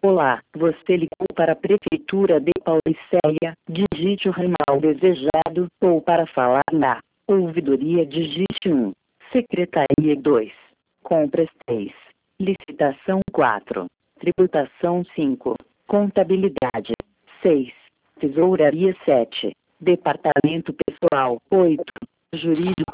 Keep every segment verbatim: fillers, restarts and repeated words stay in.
Olá, você ligou para a Prefeitura de Paulicéia, digite o ramal desejado, ou para falar na ouvidoria digite um, Secretaria dois, Compras três, Licitação quatro, Tributação cinco, Contabilidade seis, Tesouraria sete, Departamento Pessoal oito, Jurídico.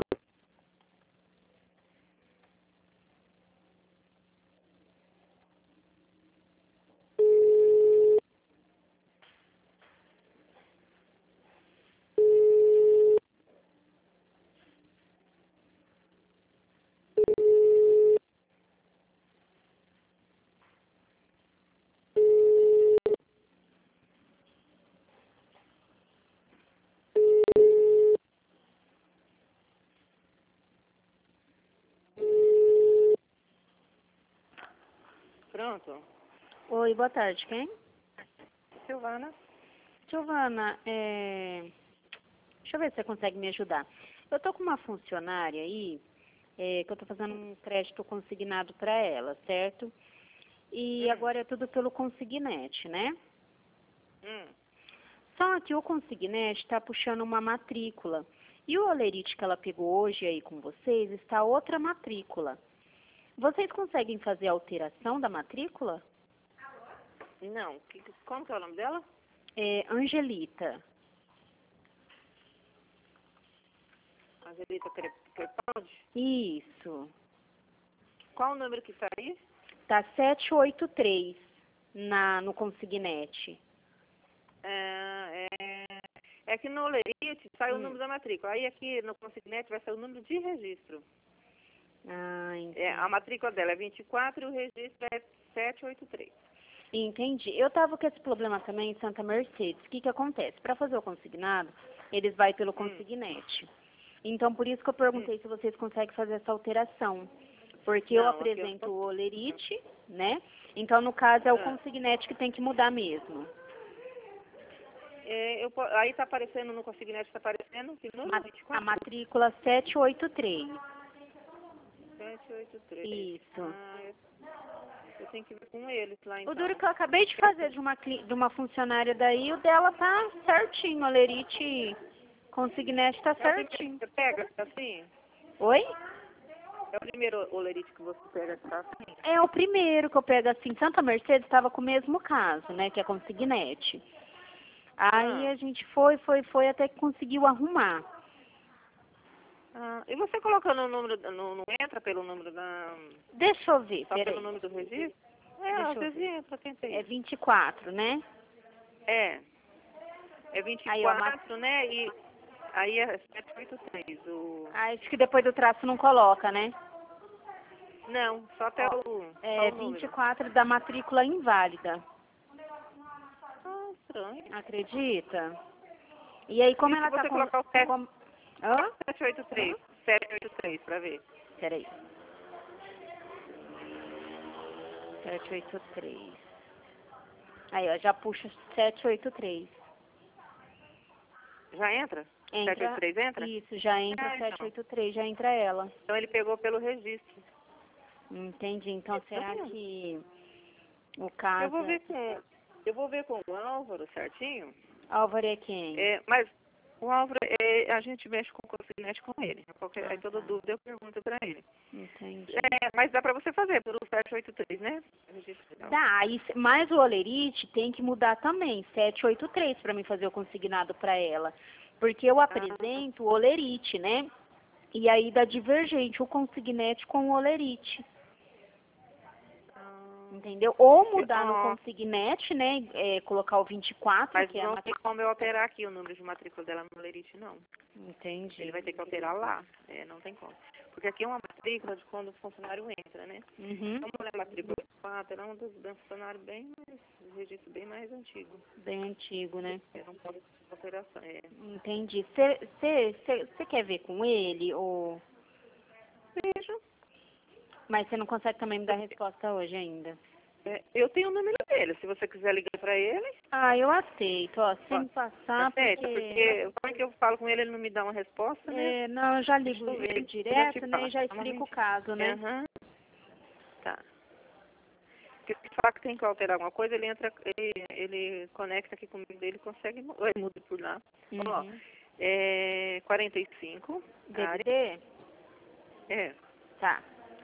Pronto. Oi, boa tarde. Quem? Silvana. Giovana, é... deixa eu ver se você consegue me ajudar. Eu tô com uma funcionária aí, é, que eu tô fazendo um crédito consignado para ela, certo? E Hum. agora é tudo pelo consignete, né? Hum. Só que o consignete está puxando uma matrícula. E o olerite que ela pegou hoje aí com vocês está outra matrícula. Vocês conseguem fazer a alteração da matrícula? Não. Que, como que é o nome dela? É Angelita. Angelita Crepaldi? Isso. Qual o número que está aí? Tá sete oito três na, no consignete. É, é, é que no Olerite sai o Hum. número da matrícula. Aí aqui no Consignete vai ser o número de registro. Ah, entendi. É, a matrícula dela é vinte e quatro e o registro é sete oito três. Entendi. Eu tava com esse problema também em Santa Mercedes. O que que acontece? Para fazer o consignado, eles vai pelo consignete. Então, por isso que eu perguntei Hum. se vocês conseguem fazer essa alteração. Porque Não, eu aqui eu apresento tô- o olerite, né? Então, no caso, é o Ah. consignete que tem que mudar mesmo. É, eu, po- aí tá aparecendo no Consignete, tá aparecendo que número? Ma- vinte e A quatro? matrícula sete oito três. sete oito três. Isso. Ah, eu, eu tenho que ver com eles lá então. O duro que eu acabei de fazer de uma, cli- de uma funcionária daí, o dela tá certinho, o olerite consignete tá É o primeiro que certinho. você pega assim? Oi? É o primeiro olerite que você pega que tá assim? É o primeiro que eu pego assim. Santa Mercedes estava com o mesmo caso, né? Que é consignete. Aí Ah. a gente foi, foi, foi até que conseguiu arrumar. Ah, e você colocando o número, não, não entra pelo número da... Deixa eu ver, Só pelo peraí. número do registro? É, Deixa às eu vezes ver. entra, tentei. É vinte e quatro, né? É, é vinte e Aí, ó, mas... quatro, né? E aí é sete oito três. O... Ah, acho que depois do traço não coloca, né? Não, só até Ó, o, só é o número. vinte e quatro da matrícula inválida. Ah, estranho. Acredita? E aí, como E se ela tá você com... colocar o sete- com... Hã? sete oito três, sete oito três pra ver. Peraí. sete oito três. Aí, ó, já puxa sete oito três. Já entra? Entra, sete oito três entra? isso, já entra É, então. sete oito três, já entra ela. Então ele pegou pelo registro. Entendi. Então, será vendo? que o Eu caso vou é... ver com, eu vou ver com o Álvaro certinho. Álvaro é quem? É, mas o Álvaro, é, a gente mexe com o consignete com ele. Qualquer, Ah, aí toda tá. dúvida eu pergunto pra ele. Entendi. É, mas dá pra você fazer pelo sete oito três, né? Dá, e se- mas o olerite tem que mudar também, sete oito três, para mim fazer o consignado para ela. Porque eu apresento o olerite, né? E aí dá divergente o consignete com o olerite. Entendeu? Ou mudar no Ah, consignete, né? É, colocar o vinte e quatro, mas que é a não mat- tem como eu alterar aqui o número de matrícula dela no Lerite, não. Entendi. Ele vai ter que alterar lá. É, não tem como. Porque aqui é uma matrícula de quando o funcionário entra, né? Uhum. Como ela é matrícula quatro, ela é um dos um funcionário bem mais, um registro bem mais antigo. Bem antigo, né? É, não pode ter alteração. É. Entendi. Você quer ver com ele? Ou... Veja. Mas você não consegue também me dar resposta hoje ainda? É, eu tenho o número dele, se você quiser ligar pra ele. Ah, eu aceito, ó, sem Ó, passar, aceita, porque... porque como é que eu falo com ele, ele não me dá uma resposta, né? É, não, eu já ligo Deixa eu ver, ele eu já direto, te né, e passo, já tá, explico o gente? caso, né? Aham. Tá. Porque se falar que tem que alterar alguma coisa, ele entra, ele, ele conecta aqui comigo dele e consegue, ou ele muda por lá. Uhum. Ó, é quarenta e cinco. D área, D D? é, Tá.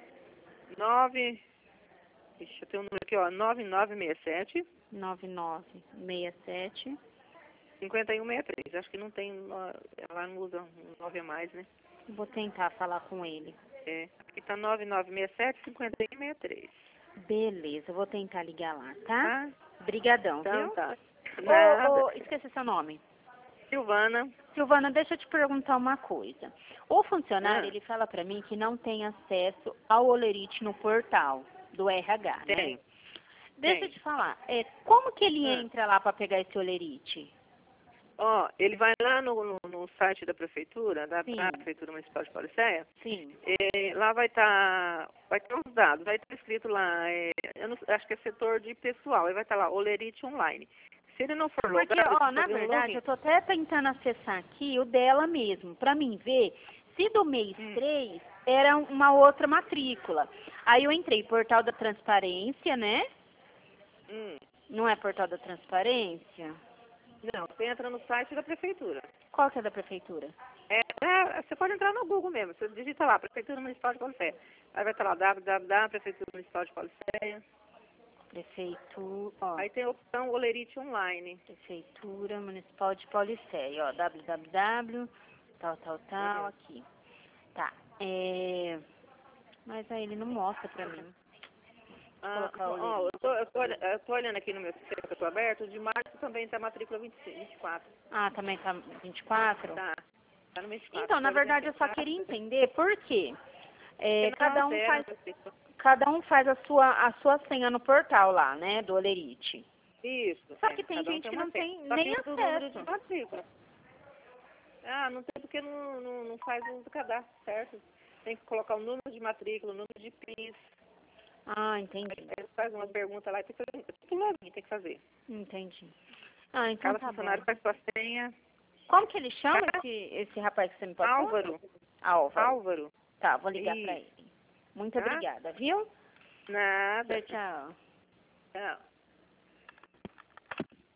nove, ixi, eu tenho um número aqui, ó, nove nove seis sete. nove nove seis sete. cinquenta e um sessenta e três. Acho que não tem, ela não usa um nove a mais, né? Vou tentar falar com ele. É, aqui tá nove nove seis sete, cinquenta e um sessenta e três. Beleza, vou tentar ligar lá, tá? Tá? Obrigadão, Então viu? tá. Ô, Nada. ô, esqueci seu nome. Silvana. Silvana, deixa eu te perguntar uma coisa. O funcionário, Ah. ele fala pra mim que não tem acesso ao Olerite no portal do R H, né? Tem. Deixa Tem. eu te falar, é, como que ele Ah. entra lá pra pegar esse Olerite? Ó, ele vai lá no, no, no site da prefeitura, da, Sim. da Prefeitura Municipal de Paulicéia, Sim. é, lá vai estar vai ter os dados, vai estar escrito lá, é, eu não, acho que é setor de pessoal, aí vai estar lá, Olerite Online. Se ele não for Porque, logado, ó, na fazer um verdade, login. eu tô até tentando acessar aqui o dela mesmo, pra mim ver se do mês Hum. três era uma outra matrícula. Aí eu entrei, portal da transparência, né? Hum. Não é portal da transparência? Não, você entra no site da prefeitura. Qual que é da prefeitura? É, é, você pode entrar no Google mesmo, você digita lá, Prefeitura Municipal de Paulicéia. Aí vai estar lá, w w w ponto prefeitura municipal de Paulicéia. Prefeitura, ó, Aí tem a opção Olerite Online. Prefeitura Municipal de Paulicéia, ó, www, tal, tal, tal, Uhum. aqui. Tá, é... Mas aí ele não mostra pra mim. Ah, Colocar o ó, eu, tô, eu, tô, olha- eu tô olhando aqui no meu sistema que eu tô aberto, de março também tá matrícula vinte e cinco, vinte e quatro. Ah, também tá vinte e quatro? Tá, tá no vinte e quatro. Então, na verdade, eu só queria entender por quê. É, cada um faz, cada um faz a sua, a sua senha no portal lá, né, do Olerite. Isso. Só é, que tem cada um gente que uma não senha. tem Só nem que usa o número de acesso. matrícula. Ah, não tem porque não, não, não faz o cadastro certo. Tem que colocar o número de matrícula, o número de P I S. Ah, entendi. Aí você faz uma pergunta lá e tem que fazer. Tudo login, tem que fazer. Entendi. Ah, então Cada tá funcionário bom. faz sua senha. Como que ele chama esse, esse rapaz que você me passou? Álvaro. Álvaro. Álvaro. Tá, vou ligar pra Isso. ele. Muito Tá? obrigada, viu? Nada. Tchau, tchau. Tchau.